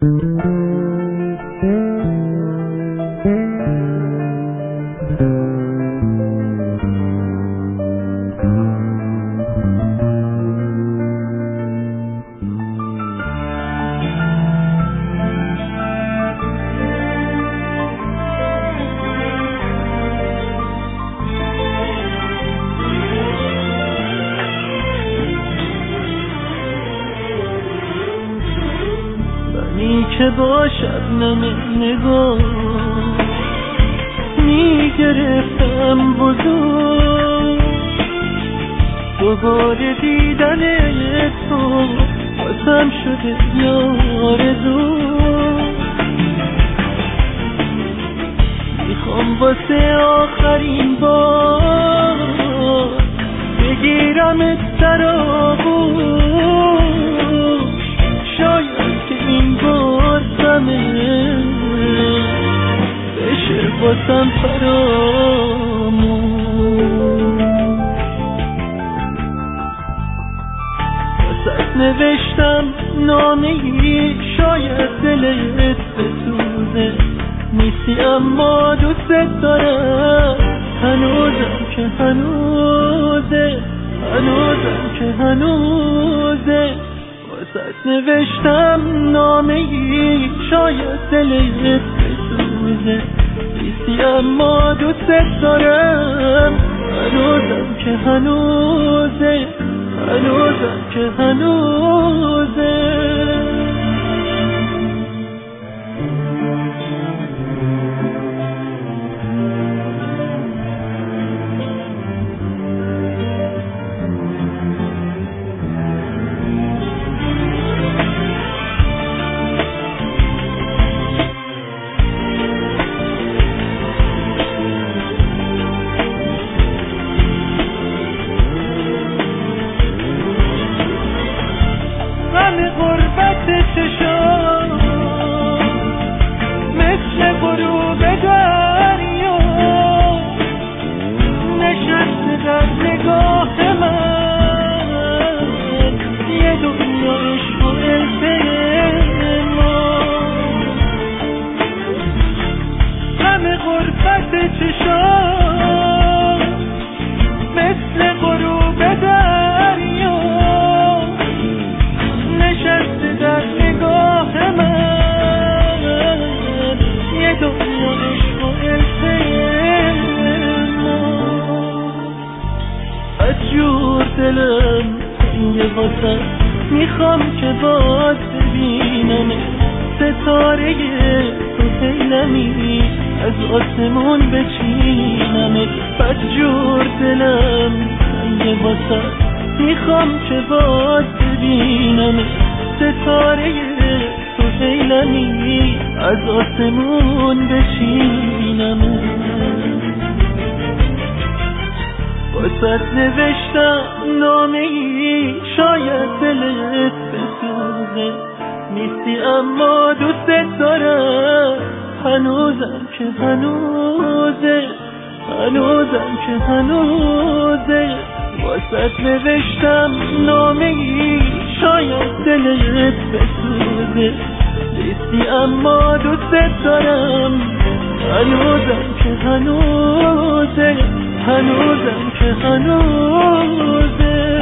که با شبنم نگاه میگرفتم بزرگ دوباره دیدن تو بازم شده آرزو میخوام واسه آخرین بار بگیرم سر آغوش شاید که این بار سمه بشه باسم فراموش واسه نوشتم نامه‌ای شاید دلت بسوزه نیستی اما دوست دارم هنوزم که هنوزه واسه نوشتم نامه‌ای شاید دلت بسوزه نیستی اما دوست دارم هنوزم که هنوزه غربت چشام مثل غروب دریا نشسته در نگاه من یه دنیا عشق و التماس همه غربت چشام مثل غروب دریا نشسته در نگاه من یه دنیا عشق و التماس از جور دلم تنگه واسه میخوام که باز ببینم ستاره تو حیلمی از آسمون بچینم از جور دلم تنگه واسه میخوام که باز ببینم ستاره تو حیلمی از آسمون بچینم واسه نوشتم نامه‌ای شاید دلت بسوزه نیستی اما دوست دارم هنوزم که هنوزه واسه نوشتم نامه‌ای شاید دلت بسوزه نیستی اما دوست دارم هنوزم که هنوزه